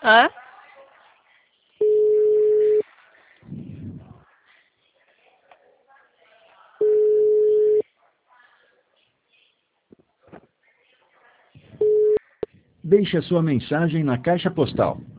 Hã? Deixe a sua mensagem na caixa postal